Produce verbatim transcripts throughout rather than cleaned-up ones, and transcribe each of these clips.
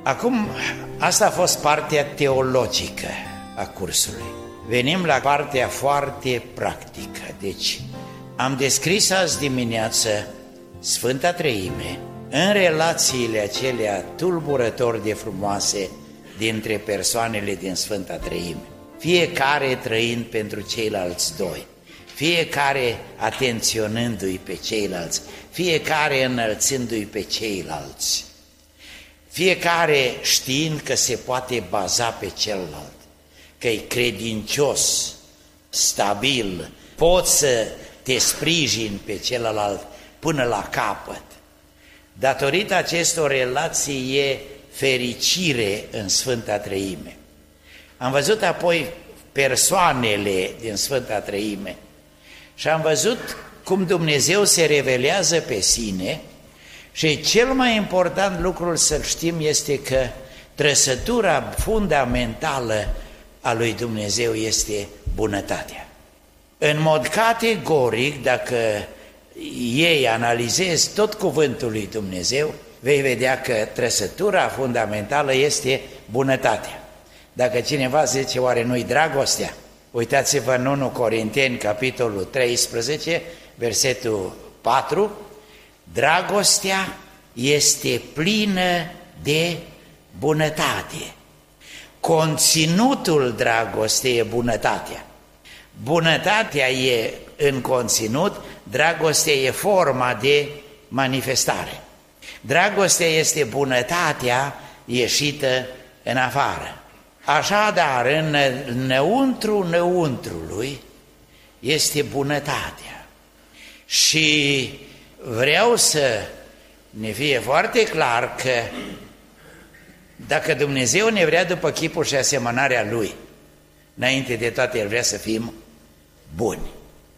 Acum, asta a fost partea teologică a cursului. Venim la partea foarte practică. Deci, am descris azi dimineață Sfânta Treime în relațiile acelea tulburător de frumoase dintre persoanele din Sfânta Treime, fiecare trăind pentru ceilalți doi, fiecare atenționându-i pe ceilalți, fiecare înălțându-i pe ceilalți, fiecare știind că se poate baza pe celălalt, că e credincios, stabil, poți să te sprijini pe celălalt până la capăt. Datorită acestor relații e fericire în Sfânta Treime. Am văzut apoi persoanele din Sfânta Treime și am văzut cum Dumnezeu se revelează pe sine și cel mai important lucru să-l știm este că trăsătura fundamentală a lui Dumnezeu este bunătatea. În mod categoric, dacă ei analizezi tot cuvântul lui Dumnezeu, vei vedea că trăsătura fundamentală este bunătatea. Dacă cineva zice, oare nu-i dragostea? Uitați-vă în întâi Corinteni, capitolul treisprezece, versetul patru, dragostea este plină de bunătate. Conținutul dragostei e bunătatea. Bunătatea e în conținut, dragostea e forma de manifestare. Dragostea este bunătatea ieșită în afară. Așadar, în înăuntru înăuntrului este bunătatea. Și vreau să ne fie foarte clar că dacă Dumnezeu ne vrea după chipul și asemănarea Lui, înainte de toate El vrea să fim buni.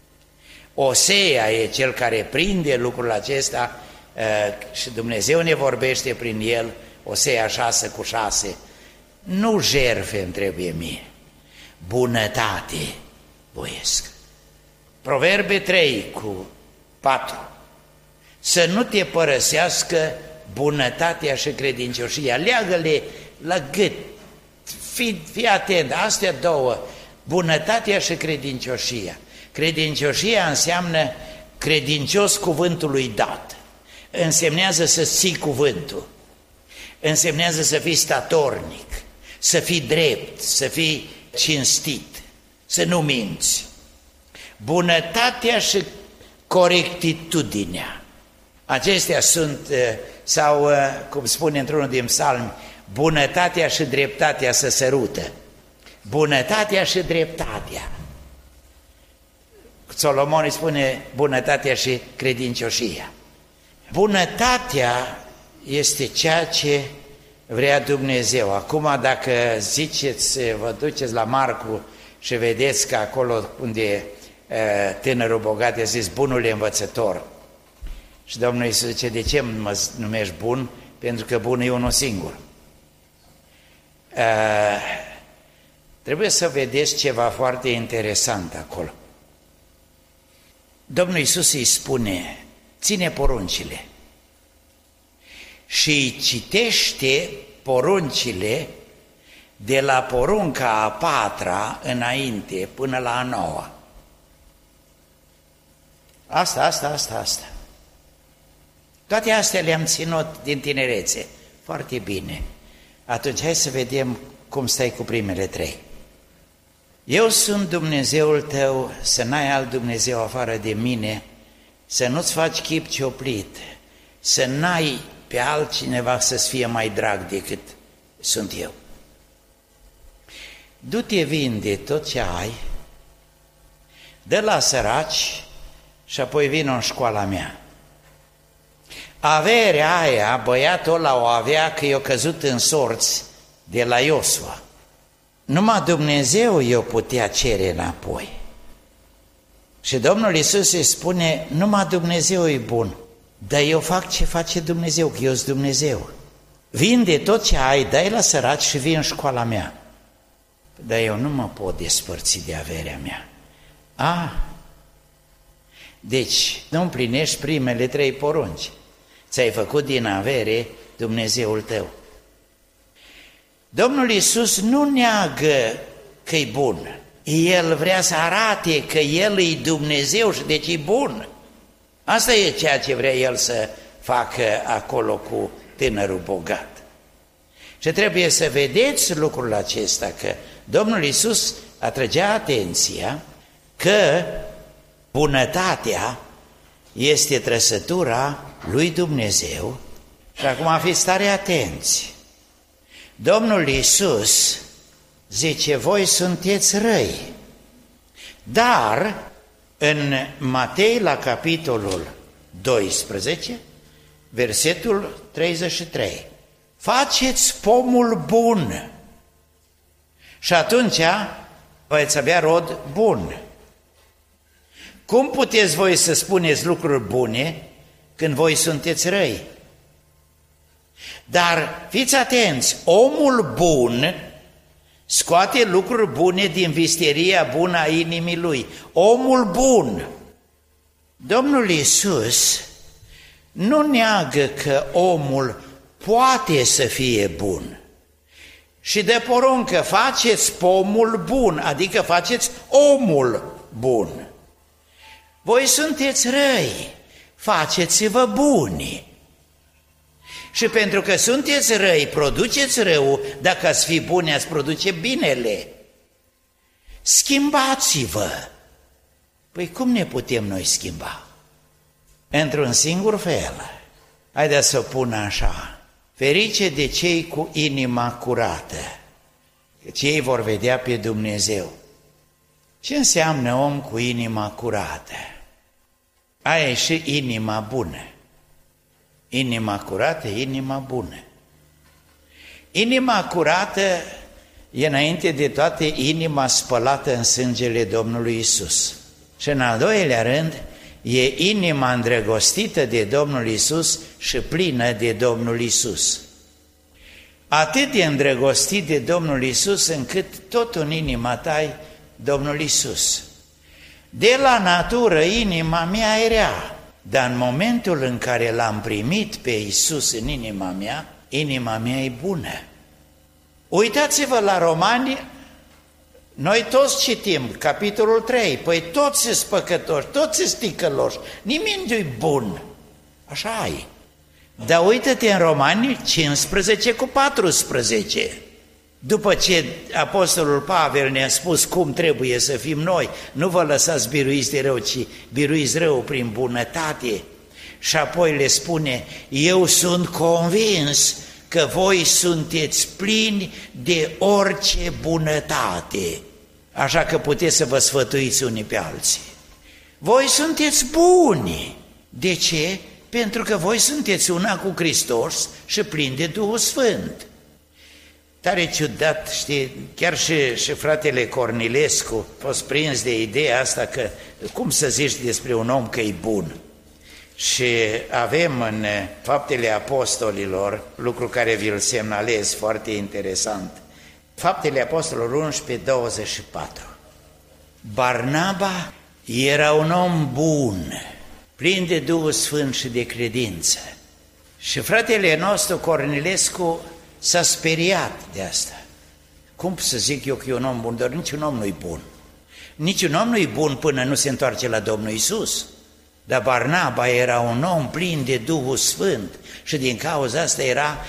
Osea e cel care prinde lucrul acesta și Dumnezeu ne vorbește prin el, Osea șase cu șase. Nu jertfe îmi trebuie mie, bunătate voiesc. Proverbe trei cu patru. Să nu te părăsească bunătatea și credincioșia, leagă-le la gât, fii, fii atent, astea două, bunătatea și credincioșia. Credincioșia înseamnă credincios cuvântului dat, însemnează să ții cuvântul, însemnează să fii statornic, să fii drept, să fii cinstit, să nu minți. Bunătatea și corectitudinea, acestea sunt, sau cum spune într-unul din psalmi, bunătatea și dreptatea se sărută. Bunătatea și dreptatea. Solomon îi spune bunătatea și credincioșia. Bunătatea este ceea ce vrea Dumnezeu. Acum dacă ziceți, vă duceți la Marcu și vedeți că acolo unde tânărul bogat a zis bunul învățător. Și Domnul Iisus zice, de ce mă numești bun? Pentru că bun e unul singur. Trebuie să vedeți ceva foarte interesant acolo. Domnul Iisus îi spune, ține poruncile și îi citește poruncile de la porunca a patra înainte până la a noua. Asta, asta, asta, asta. Toate astea le-am ținut din tinerețe. Foarte bine. Atunci hai să vedem cum stai cu primele trei. Eu sunt Dumnezeul tău, să n-ai alt Dumnezeu afară de mine, să nu-ți faci chip cioplit, să n-ai pe altcineva să-ți fie mai drag decât sunt eu. Du-te, vinde tot ce ai, dă la săraci și apoi vină în școala mea. Averea aia, băiatul ăla o avea că i-a căzut în sorți de la Iosua. Numai Dumnezeu i-o putea cere înapoi. Și Domnul Iisus îi spune, numai Dumnezeu e bun, dar eu fac ce face Dumnezeu, că eu sunt Dumnezeu. Vinde tot ce ai, dai la săraci și vii în școala mea. Dar eu nu mă pot despărți de averea mea. A, deci nu împlinești primele trei porunci. Ți-ai făcut din avere Dumnezeul tău. Domnul Iisus nu neagă că e bun. El vrea să arate că El e Dumnezeu și deci e bun. Asta e ceea ce vrea El să facă acolo cu tânărul bogat. Și trebuie să vedeți lucrul acesta, că Domnul Iisus atrăgea atenția că bunătatea este trăsătura lui Dumnezeu. Și acum fiți tare atenți. Domnul Iisus zice, voi sunteți răi. Dar în Matei, la capitolul doisprezece, versetul treizeci și trei, faceți pomul bun și atunci veți avea rod bun. Cum puteți voi să spuneți lucruri bune când voi sunteți răi? Dar fiți atenți, omul bun scoate lucruri bune din visteria bună a inimii lui. Omul bun. Domnul Iisus nu neagă că omul poate să fie bun. Și de poruncă, faceți pomul bun, adică faceți omul bun. Voi sunteți răi, faceți-vă buni. Și pentru că sunteți răi, produceți rău, dacă ați fi buni, ați produce binele. Schimbați-vă. Păi cum ne putem noi schimba? Într-un singur fel. Haideți să o pun așa. Ferice de cei cu inima curată, căci ei vor vedea pe Dumnezeu. Ce înseamnă om cu inima curată? Aia e și inima bună. Inima curată, inima bună. Inima curată e înainte de toate inima spălată în sângele Domnului Iisus. Și în al doilea rând, e inima îndrăgostită de Domnul Iisus și plină de Domnul Iisus. Atât de îndrăgostit de Domnul Iisus încât tot în inima ta e Domnul Iisus. De la natură inima mea e rea, dar în momentul în care l-am primit pe Iisus în inima mea, inima mea e bună. Uitați-vă la Romani, noi toți citim capitolul trei, păi toți sunt păcătoși, toți sunt ticăloși, nimeni nu-i bun. Așa e. Dar uite-te în Romani cincisprezece cu paisprezece. După ce apostolul Pavel ne-a spus cum trebuie să fim noi, nu vă lăsați biruiți de rău, ci biruiți rău prin bunătate. Și apoi le spune, eu sunt convins că voi sunteți plini de orice bunătate, așa că puteți să vă sfătuiți unii pe alții. Voi sunteți buni. De ce? Pentru că voi sunteți una cu Hristos și plini de Duhul Sfânt. Tare ciudat, știi, chiar și, și fratele Cornilescu a fost prins de ideea asta că cum să zici despre un om că e bun. Și avem în Faptele Apostolilor, lucru care vi-l semnalez, foarte interesant, Faptele Apostolilor unsprezece, douăzeci și patru. Barnaba era un om bun, plin de Duhul Sfânt și de credință. Și fratele nostru Cornilescu s-a speriat de asta. Cum să zic eu că e un om bun? Dar niciun om nu-i bun. Niciun om nu-i bun până nu se întoarce la Domnul Iisus. Dar Barnaba era un om plin de Duhul Sfânt și din cauza asta era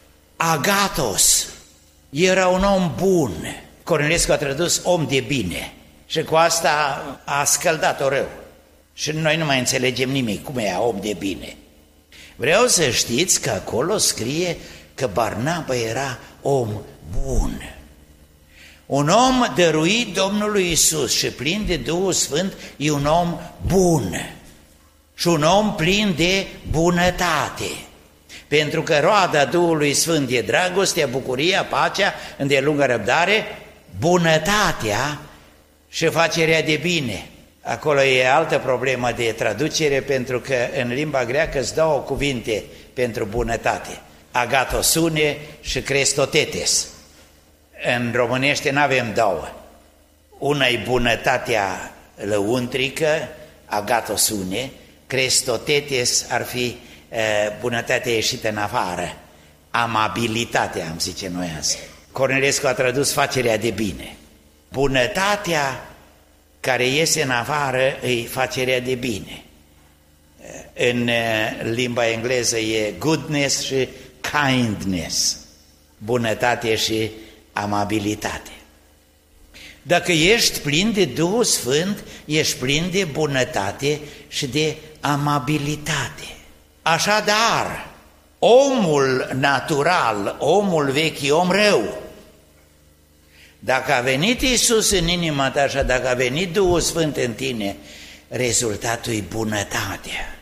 agatos. Era un om bun. Cornilescu a tradus om de bine și cu asta a scăldat-o rău. Și noi nu mai înțelegem nimic cum e om de bine. Vreau să știți că acolo scrie că Barnaba era om bun. Un om dăruit Domnului Iisus și plin de Duhul Sfânt e un om bun și un om plin de bunătate. Pentru că roada Duhului Sfânt e dragostea, bucuria, pacea, îndelungă răbdare, bunătatea și facerea de bine. Acolo e altă problemă de traducere, pentru că în limba greacă sunt două cuvinte pentru bunătate. Agatosune și crestotetes. În românește nu avem două. Una e bunătatea lăuntrică, agatosune, crestotetes ar fi uh, bunătatea ieșită în afară, amabilitatea, am zice noi azi. Cornilescu a tradus facerea de bine. Bunătatea care iese în afară e facerea de bine. În limba engleză e goodness și kindness, bunătate și amabilitate. Dacă ești plin de Duhul Sfânt, ești plin de bunătate și de amabilitate. Așadar, omul natural, omul vechi, om rău, dacă a venit Iisus în inima ta și dacă a venit Duhul Sfânt în tine, rezultatul e bunătatea.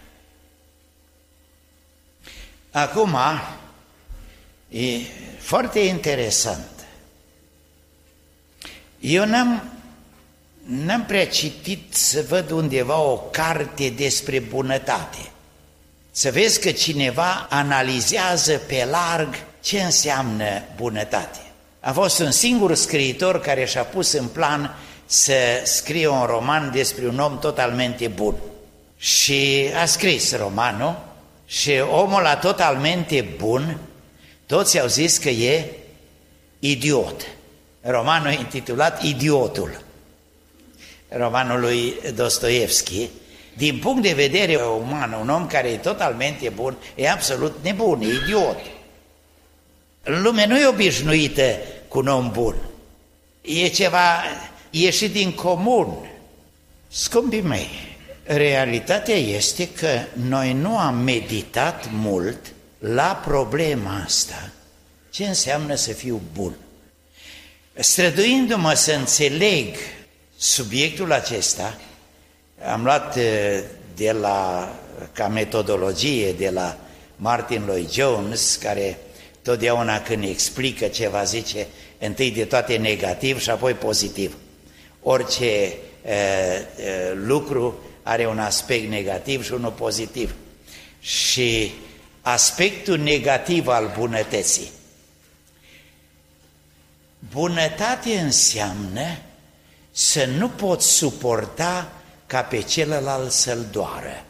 Acum, e foarte interesant. Eu n-am, n-am prea citit să văd undeva o carte despre bunătate. Să vezi că cineva analizează pe larg ce înseamnă bunătate. A fost un singur scriitor care și-a pus în plan să scrie un roman despre un om totalmente bun. Și a scris romanul și omul ăla totalmente bun, toți au zis că e idiot. Romanul e intitulat Idiotul, romanul lui Dostoevski. Din punct de vedere uman, un om care e totalmente bun e absolut nebun, e idiot. Lumea nu e obișnuită cu un om bun, e ceva ieșit din comun. Scumpii mei, realitatea este că noi nu am meditat mult la problema asta, ce înseamnă să fiu bun. Străduindu-mă să înțeleg subiectul acesta, am luat de la, ca metodologie de la Martin Lloyd-Jones, care totdeauna când explică ceva zice întâi de toate negativ și apoi pozitiv. Orice e, e, lucru are un aspect negativ și unul pozitiv. Și aspectul negativ al bunătății. Bunătate înseamnă să nu poți suporta ca pe celălalt să-l doară.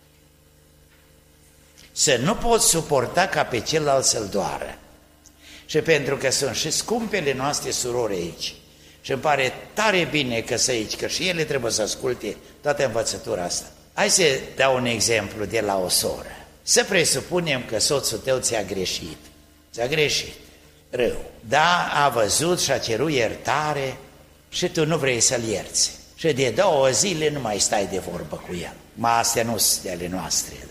Să nu poți suporta ca pe celălalt să-l doară. Și pentru că sunt și scumpele noastre surori aici, și îmi pare tare bine că sunt aici, că și ele trebuie să asculte toată învățătura asta. Hai să dau un exemplu de la o soră. Să presupunem că soțul tău ți-a greșit. Ți-a greșit. Rău. Da, a văzut și a cerut iertare și tu nu vrei să-l ierți. Și de două zile nu mai stai de vorbă cu el. Ma astea nu sunt de ale noastre, da?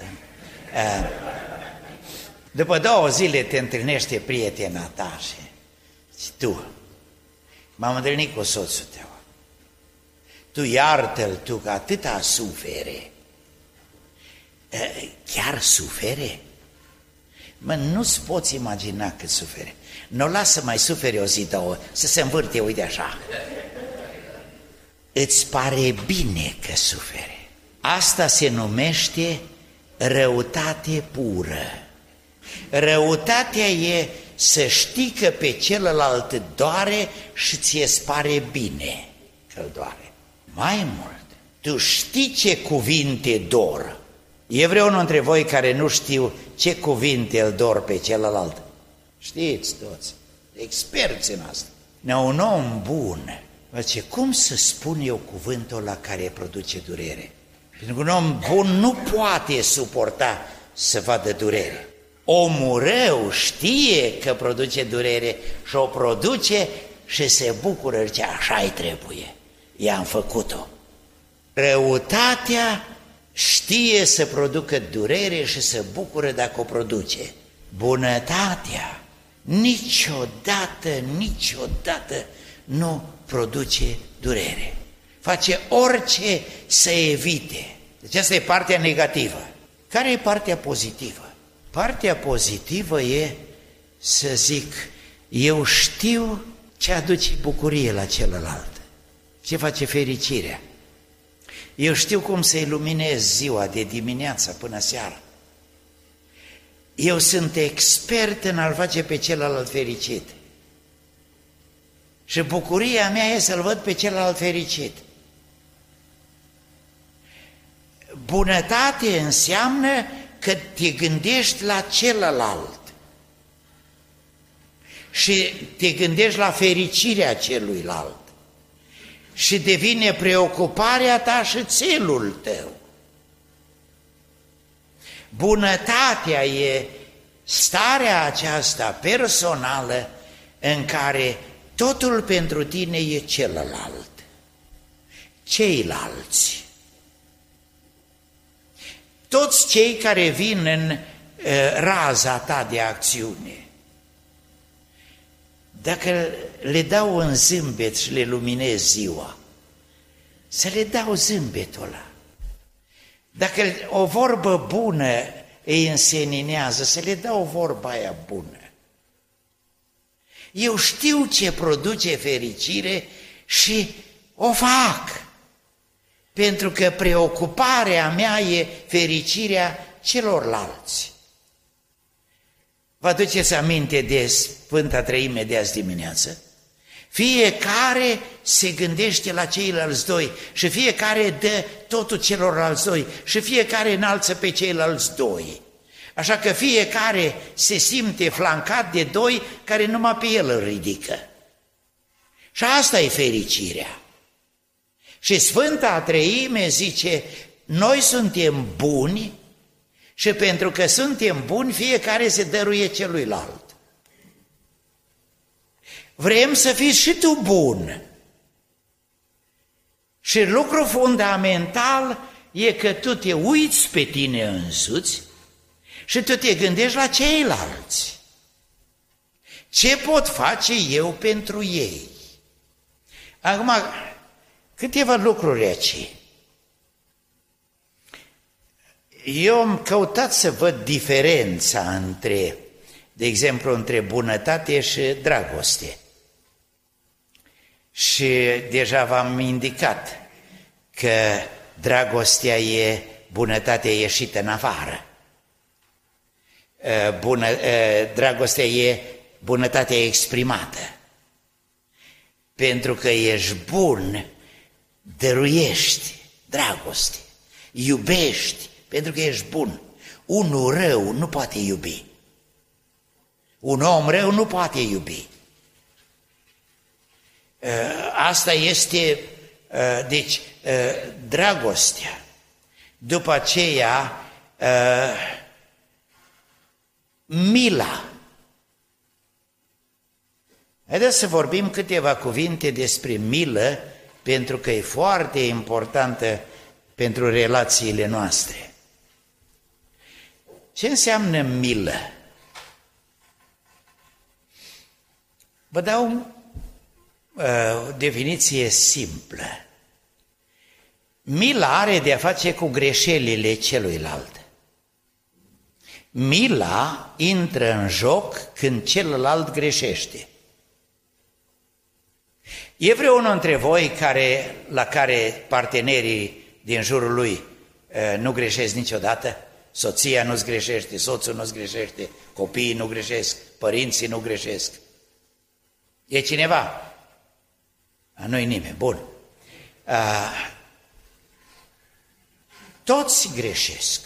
După două zile te întâlnește prietena ta și tu, m-am întâlnit cu soțul tău. Tu iartă-l tu că atâta sufere. Chiar sufere? Mă, nu-ți poți imagina cât sufere. Nu lasă mai sufere o zi, două, să se învârte, uite așa. Îți pare bine că sufere. Asta se numește răutate pură. Răutatea e să știi că pe celălalt doare și ți-e pare bine că-l doare. Mai mult, tu știi ce cuvinte dor. E vreunul între voi care nu știu ce cuvinte îl dor pe celălalt? Știți toți, experți în asta. Ne un om bun, zice, cum să spun eu cuvântul la care produce durere? Pentru că un om bun nu poate suporta să vadă durere. Omul rău știe că produce durere și o produce și se bucură, zice, așa-i trebuie, i-am făcut-o. Răutatea știe să producă durere și se bucură dacă o produce. Bunătatea niciodată, niciodată nu produce durere. Face orice să evite. Deci asta e partea negativă. Care e partea pozitivă? Partea pozitivă e să zic, eu știu ce aduce bucurie la celălalt, ce face fericirea. Eu știu cum să iluminez ziua de dimineață până seara. Eu sunt expert în a-l face pe celălalt fericit. Și bucuria mea e să-l văd pe celălalt fericit. Bunătate înseamnă că te gândești la celălalt. și te gândești la fericirea celuilalt și devine preocuparea ta și țelul tău. Bunătatea e starea aceasta personală în care totul pentru tine e celălalt, ceilalți. Toți cei care vin în uh, raza ta de acțiune, dacă le dau un zâmbet și le luminez ziua, să le dau zâmbetul ăla. Dacă o vorbă bună îi înseninează, să le dau vorba aia bună. Eu știu ce produce fericire și o fac, pentru că preocuparea mea e fericirea celorlalți. Vă aduceți aminte de Sfânta Treime de azi dimineață? Fiecare se gândește la ceilalți doi și fiecare dă totul celorlalți doi și fiecare înalță pe ceilalți doi. Așa că fiecare se simte flancat de doi care numai pe el îl ridică. Și asta e fericirea. Și Sfânta Treime zice, noi suntem buni și pentru că suntem buni, fiecare se dăruie celuilalt. Vrem să fii și tu bun. Și lucru fundamental e că tu te uiți pe tine însuți și tu te gândești la ceilalți. Ce pot face eu pentru ei? Acum, câteva lucruri aici. Eu am căutat să văd diferența între, de exemplu, între bunătate și dragoste. Și deja v-am indicat că dragostea e bunătatea ieșită în afară. Bună, dragostea e bunătatea exprimată. Pentru că ești bun, dăruiești dragoste, iubești, pentru că ești bun. Unul rău nu poate iubi. Un om rău nu poate iubi. Asta este, deci, dragostea. După aceea, mila. Haideți să vorbim câteva cuvinte despre milă, pentru că e foarte importantă pentru relațiile noastre. Ce înseamnă milă? Vă dau o definiție simplă. Mila are de a face cu greșelile celuilalt. Mila intră în joc când celălalt greșește. E vreunul între voi care, la care partenerii din jurul lui nu greșesc niciodată? Soția nu-ți greșește, soțul nu-ți greșește, copiii nu greșesc, părinții nu greșesc. E cineva? Nu-i nimeni, bun. A, toți greșesc.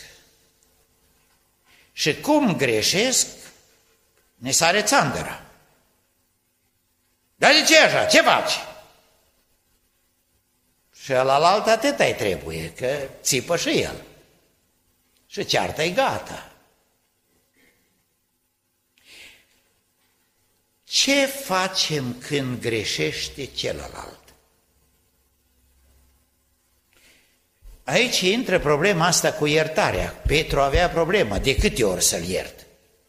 Și cum greșesc, ne sare țandăra. Dar de ce așa? Ce faci? Și ălalalt atâta-i trebuie, că țipă și el. Și ceartă-i gata. Ce facem când greșește celălalt? Aici intră problema asta cu iertarea. Petru avea problema. De câte ori să-l iert?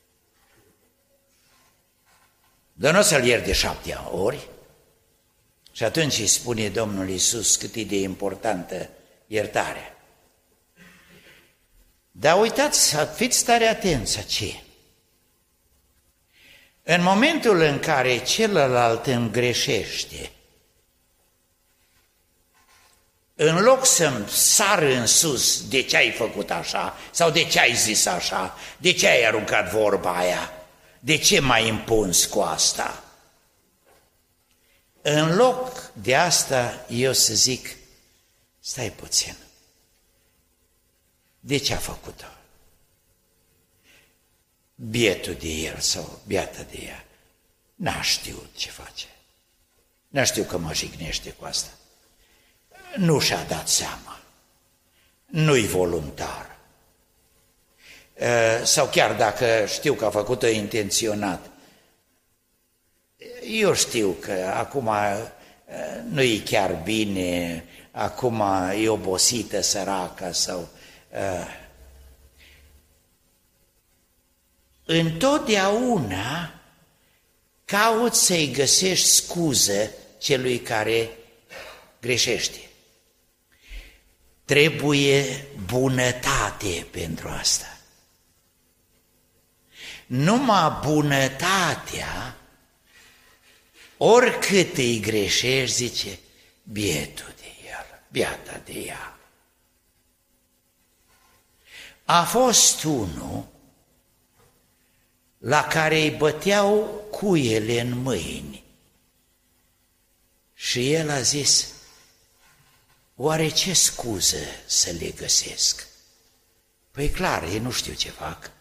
Dar nu să-l iert de șapte ori. Și atunci îi spune Domnul Iisus cât e de importantă iertarea. Dar uitați, fiți tare atenți ce. În momentul în care celălalt îmi greșește, în loc să-mi sar în sus de ce ai făcut așa, sau de ce ai zis așa, de ce ai aruncat vorba aia, de ce m-ai împuns cu asta, în loc de asta eu să zic, stai puțin, de ce a făcut-o? Bietul de el sau beata de ea, n-a știut ce face. N-a știut că mă jignește cu asta. Nu și-a dat seama. Nu-i voluntar. Sau chiar dacă știu că a făcut-o intenționat, eu știu că acum nu-i chiar bine, acum e obosită săraca sau... Întotdeauna cauți să-i găsești scuză celui care greșește. Trebuie bunătate pentru asta. Numai bunătatea, oricât îi greșești, zice, bietul de el, biata de ea. A fost unul la care îi băteau cuiele în mâini și el a zis, oare ce scuză să le găsesc? Păi clar, ei nu știu ce fac.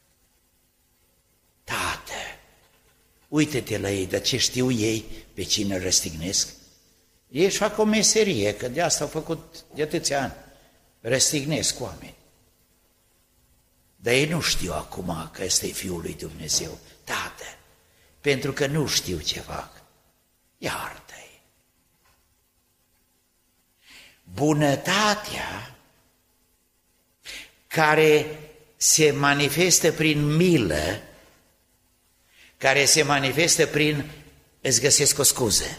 Tată, uită-te la ei, dar ce știu ei, pe cine îl răstignesc? Ei își fac o meserie, că de asta au făcut de atâția ani, răstignesc oameni. Dar ei nu știu acum că ăsta e Fiul lui Dumnezeu. Tată, pentru că nu știu ce fac, iartă-i. Bunătatea care se manifestă prin milă, care se manifestă prin îți găsesc o scuză.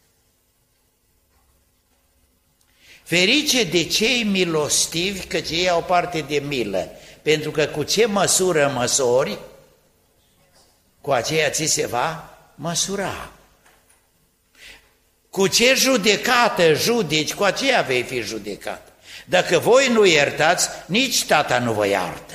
Ferice de cei milostivi, căci ei au parte de milă, pentru că cu ce măsură măsori, cu aceea ți se va măsura. Cu ce judecată judeci, cu aceea vei fi judecat. Dacă voi nu iertați, nici Tata nu vă iartă.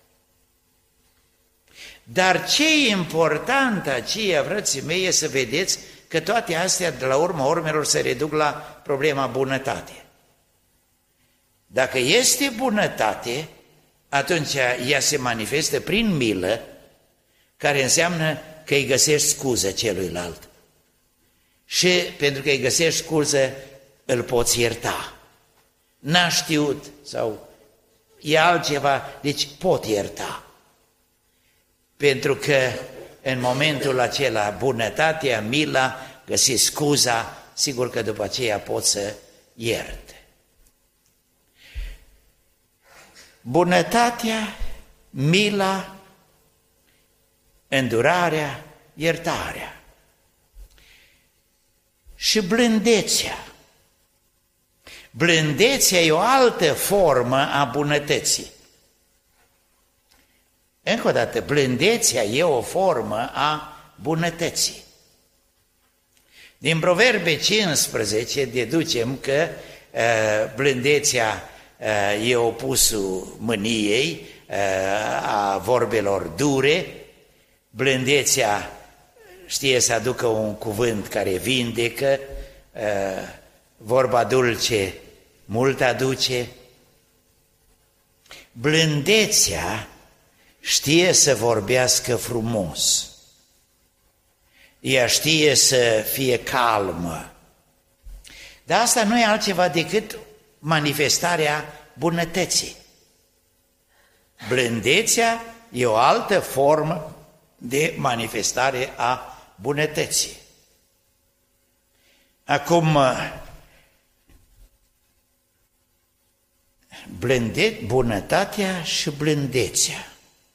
Dar ce e important aceea, frații mei, e să vedeți că toate astea, de la urma urmelor, se reduc la problema bunătate. Dacă este bunătate, atunci ea se manifestă prin milă, care înseamnă că îi găsești scuză celuilalt. Și pentru că îi găsești scuză, îl poți ierta. N-a știut sau e altceva, deci pot ierta. Pentru că în momentul acela bunătatea, mila, găsi scuza, sigur că după aceea pot să ierte. Bunătatea, mila, îndurarea, iertarea și blândețea. Blândețea e o altă formă a bunătății. Încă o dată, blândețea e o formă a bunătății. Din Proverbe cincisprezece deducem că uh, blândețea uh, e opusul mâniei, uh, a vorbelor dure. Blândețea știe să aducă un cuvânt care vindecă, uh, vorba dulce mult aduce. Blândețea știe să vorbească frumos, ea știe să fie calmă, dar asta nu e altceva decât manifestarea bunătății. Blândețea e o altă formă de manifestare a bunătății. Acum, blânde, bunătatea și blândețea.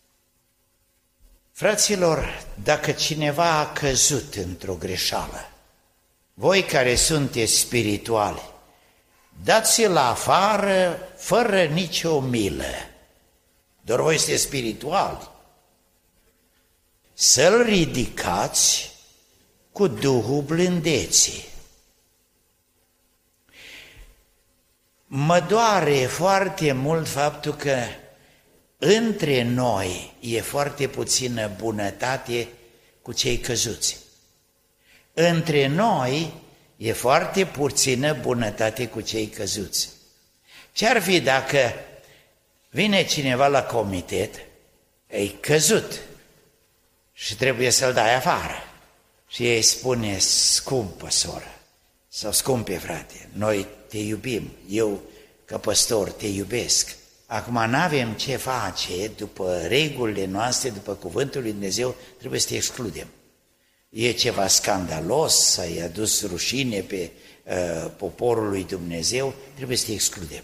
Fraților, dacă cineva a căzut într-o greșeală, voi care sunteți spirituali, dați-l afară fără nicio milă, doar voi sunteți spirituali, să-l ridicați cu Duhul blândeții. Mă doare foarte mult faptul că între noi e foarte puțină bunătate cu cei căzuți. Între noi e foarte puțină bunătate cu cei căzuți. Ce-ar fi dacă vine cineva la comitet, e căzut și trebuie să-l dai afară? Și ei spune: scumpă soră sau scumpe frate, noi te iubim, eu ca păstor te iubesc. Acum n-avem ce face, după regulile noastre, după cuvântul lui Dumnezeu, trebuie să te excludem. E ceva scandalos, să-i adus rușine pe uh, poporul lui Dumnezeu, trebuie să te excludem.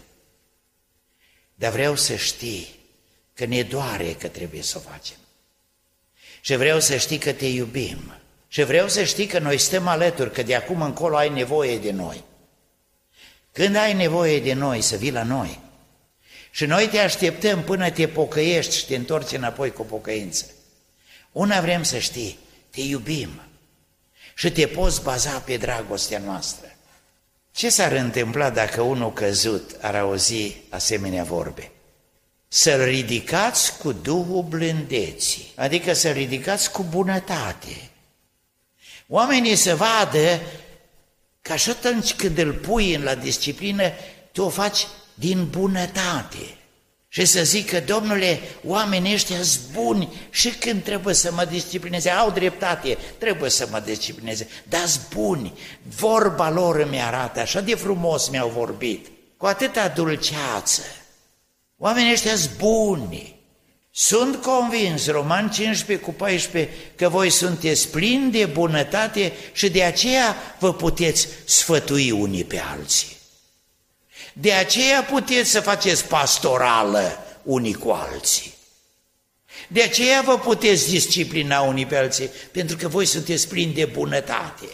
Dar vreau să știi că ne doare că trebuie să o facem. Și vreau să știi că te iubim. Și vreau să știi că noi stăm alături, că de acum încolo ai nevoie de noi. Când ai nevoie de noi, să vii la noi. Și noi te așteptăm până te pocăiești și te întorci înapoi cu pocăință. Una vrem să știi, te iubim și te poți baza pe dragostea noastră. Ce s-ar întâmpla dacă unul căzut ar auzi asemenea vorbe? Să-l ridicați cu Duhul blândeții, adică să-l ridicați cu bunătate. Oamenii să vadă că și atunci când îl pui la disciplină, tu o faci din bunătate. Și să zică: Domnule, oamenii ăștia sunt buni și când trebuie să mă disciplineze, au dreptate, trebuie să mă disciplineze, dar sunt buni, vorba lor îmi arată, așa de frumos mi-au vorbit, cu atâta dulceață. Oamenii ăștia sunt buni. Sunt convins, Romani cincisprezece cu paisprezece, că voi sunteți plini de bunătate și de aceea vă puteți sfătui unii pe alții. De aceea puteți să faceți pastorală unii cu alții. De aceea vă puteți disciplina unii pe alții, pentru că voi sunteți plini de bunătate.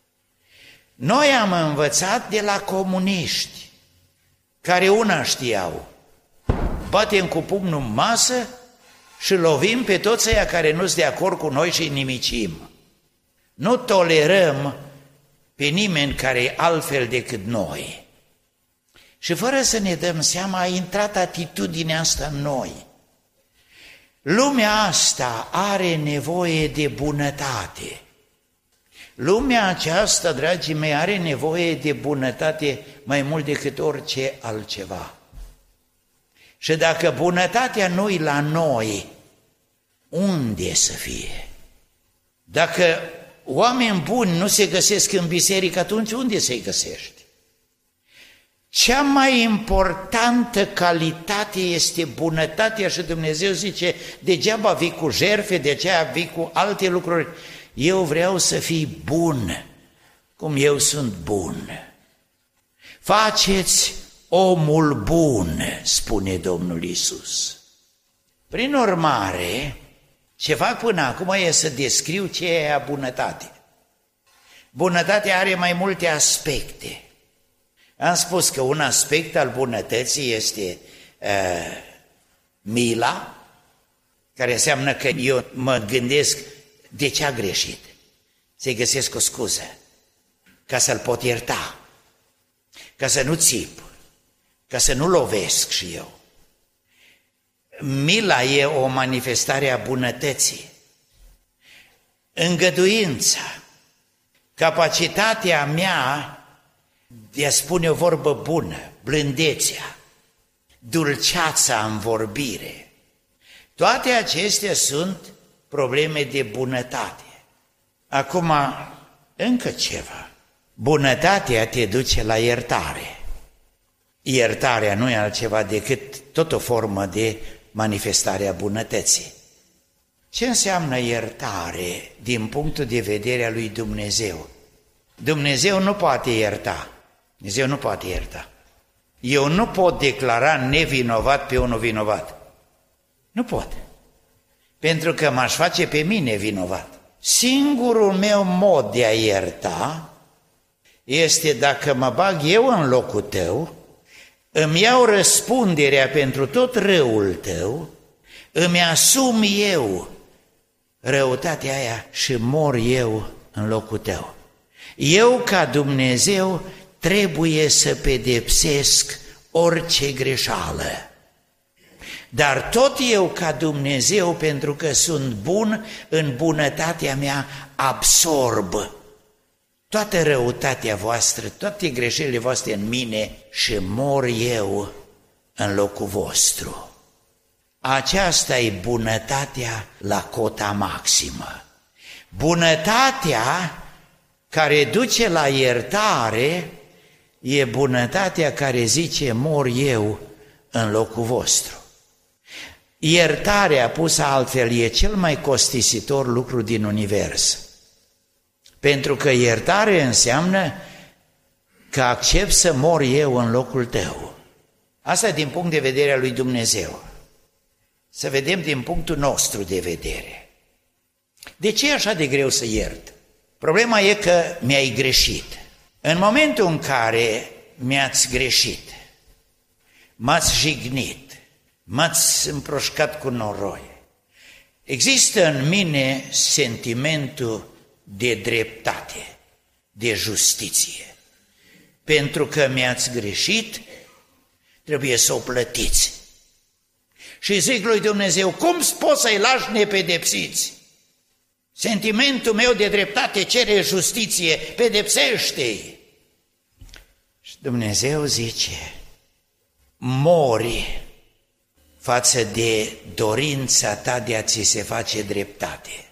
Noi am învățat de la comuniști, care una știau: batem cu pumnul în masă și lovim pe toți ăia care nu sunt de acord cu noi și îi nimicim. Nu tolerăm pe nimeni care e altfel decât noi. Și fără să ne dăm seama, a intrat atitudinea asta în noi. Lumea asta are nevoie de bunătate. Lumea aceasta, dragii mei, are nevoie de bunătate mai mult decât orice altceva. Și dacă bunătatea nu-i la noi, unde să fie? Dacă oameni buni nu se găsesc în biserică, atunci unde să-i găsești? Cea mai importantă calitate este bunătatea și Dumnezeu zice: degeaba vii cu jertfe, degeaba vii cu alte lucruri. Eu vreau să fii bun, cum eu sunt bun. Faceți omul bun, spune Domnul Iisus. Prin urmare, ce fac până acum e să descriu ce e bunătate. Bunătatea are mai multe aspecte. Am spus că un aspect al bunătății este uh, mila, care înseamnă că eu mă gândesc de ce a greșit, să-i găsesc o scuză, ca să-l pot ierta, ca să nu țip, ca să nu lovesc și eu. Mila e o manifestare a bunătății. Îngăduința, capacitatea mea de a spune o vorbă bună, blândețea, dulceața în vorbire, toate acestea sunt probleme de bunătate. Acum, încă ceva. Bunătatea te duce la iertare. Iertarea nu e altceva decât tot o formă de manifestare a bunătății. Ce înseamnă iertare din punctul de vedere al lui Dumnezeu? Dumnezeu nu poate ierta. Dumnezeu nu poate ierta. Eu nu pot declara nevinovat pe unul vinovat. Nu pot. Pentru că m-aș face pe mine vinovat. Singurul meu mod de a ierta este dacă mă bag eu în locul tău, îmi iau răspunderea pentru tot răul tău, îmi asum eu răutatea aia și mor eu în locul tău. Eu, ca Dumnezeu, trebuie să pedepsesc orice greșeală. Dar tot eu, ca Dumnezeu, pentru că sunt bun, în bunătatea mea absorb toată răutatea voastră, toate greșelile voastre în mine și mor eu în locul vostru. Aceasta e bunătatea la cota maximă. Bunătatea care duce la iertare e bunătatea care zice: mor eu în locul vostru. Iertarea, pusă altfel, e cel mai costisitor lucru din univers. Pentru că iertare înseamnă că accept să mor eu în locul tău. Asta din punct de vedere al lui Dumnezeu. Să vedem din punctul nostru de vedere. De ce e așa de greu să iert? Problema e că mi-ai greșit. În momentul în care mi-ați greșit, m-ați jignit, m-ați împroșcat cu noroi, există în mine sentimentul de dreptate, de justiție. Pentru că mi-ați greșit, trebuie să o plătiți. Și zic lui Dumnezeu: cum poți să-i lași nepedepsiți? Sentimentul meu de dreptate cere justiție, pedepsește-i. Și Dumnezeu zice: mori față de dorința ta de a ți se face dreptate.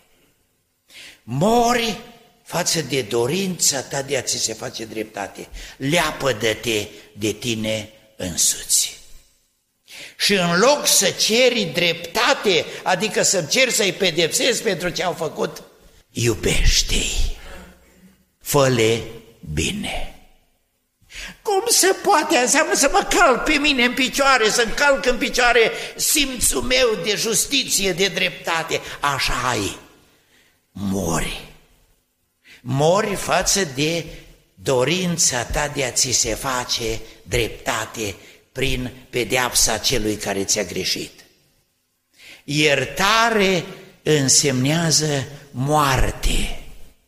Mori față de dorința ta de a ți se face dreptate. Leapădă-te de tine însuți. Și în loc să ceri dreptate, adică să-mi ceri să-i pedepsezi pentru ce au făcut, iubește-i, fă-le bine. Cum se poate? Înseamnă să mă calc pe mine în picioare, să-mi calc în picioare simțul meu de justiție, de dreptate. Așa ai. Mori. Mori față de dorința ta de a ți se face dreptate prin pedeapsa celui care ți-a greșit. Iertare însemnează moarte.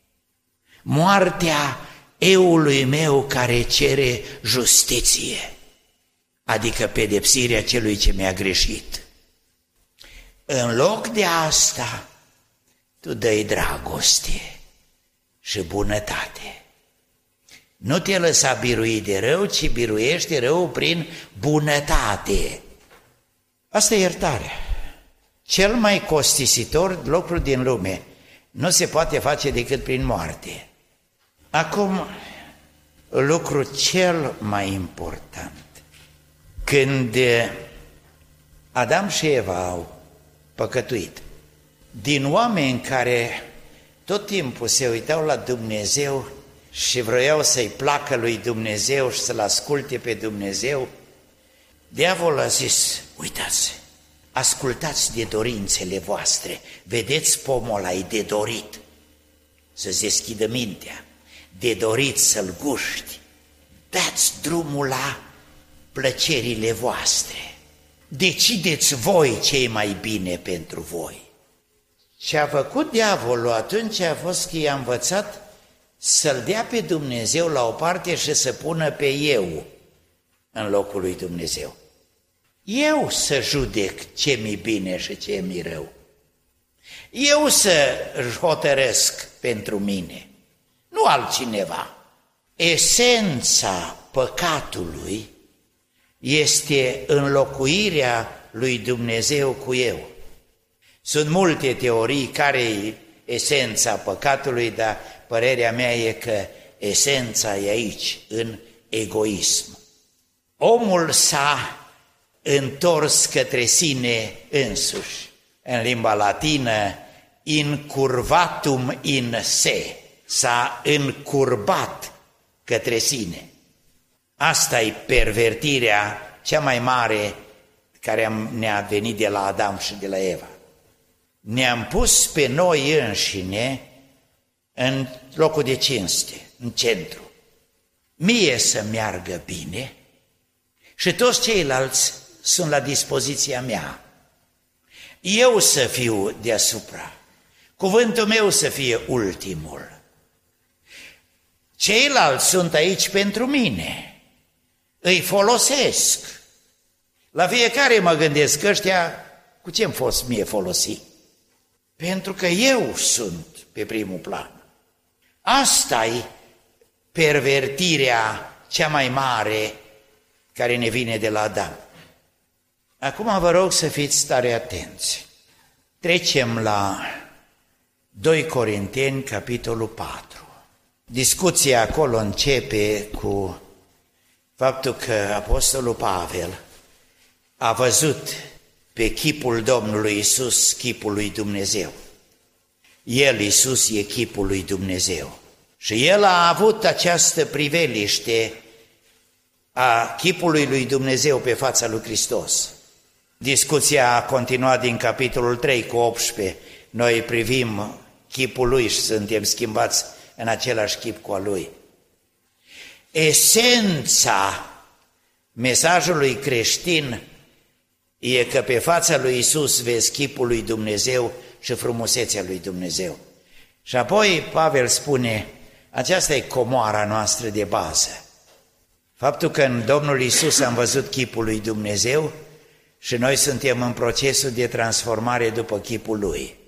Moartea eului meu care cere justiție, adică pedepsirea celui ce mi-a greșit. În loc de asta, tu dai dragoste și bunătate. Nu te lăsa birui de rău, ci biruiește rău prin bunătate. Asta e iertarea. Cel mai costisitor lucru din lume nu se poate face decât prin moarte. Acum, lucru cel mai important. Când Adam și Eva au păcătuit, din oameni care tot timpul se uitau la Dumnezeu și vroiau să-i placă lui Dumnezeu și să-L asculte pe Dumnezeu, diavolul a zis: uitați, ascultați de dorințele voastre, vedeți pomul ăla, e de dorit, să-ți deschidă mintea, de dorit să-l guști, dați drumul la plăcerile voastre, decideți voi ce e mai bine pentru voi. Ce a făcut diavolul atunci a fost că i-a învățat să-L dea pe Dumnezeu la o parte și să pună pe eu în locul lui Dumnezeu. Eu să judec ce mi-e bine și ce mi-e rău. Eu să hotărăsc pentru mine, nu altcineva. Esența păcatului este înlocuirea lui Dumnezeu cu eu. Sunt multe teorii care e esența păcatului, dar părerea mea e că esența e aici, în egoism. Omul s-a întors către sine însuși. În limba latină, incurvatum in se, s-a încurbat către sine. Asta e pervertirea cea mai mare care ne-a venit de la Adam și de la Eva. Ne-am pus pe noi înșine în locul de cinste, în centru. Mie să meargă bine și toți ceilalți sunt la dispoziția mea. Eu să fiu deasupra, cuvântul meu să fie ultimul. Ceilalți sunt aici pentru mine, îi folosesc. La fiecare mă gândesc că ăștia, cu ce-mi fost mie folosi? Pentru că eu sunt pe primul plan. Asta-i pervertirea cea mai mare care ne vine de la Adam. Acum vă rog să fiți tare atenți. Trecem la doi Corinteni, capitolul patru. Discuția acolo începe cu faptul că apostolul Pavel a văzut pe chipul Domnului Iisus, chipul lui Dumnezeu. El, Iisus, e chipul lui Dumnezeu. Și el a avut această priveliște a chipului lui Dumnezeu pe fața lui Hristos. Discuția a continuat din capitolul trei cu optsprezece. Noi privim chipul lui și suntem schimbați în același chip cu al lui. Esența mesajului creștin e că pe fața lui Iisus vezi chipul lui Dumnezeu și frumusețea lui Dumnezeu. Și apoi Pavel spune, aceasta e comoara noastră de bază. Faptul că în Domnul Iisus am văzut chipul lui Dumnezeu și noi suntem în procesul de transformare după chipul lui.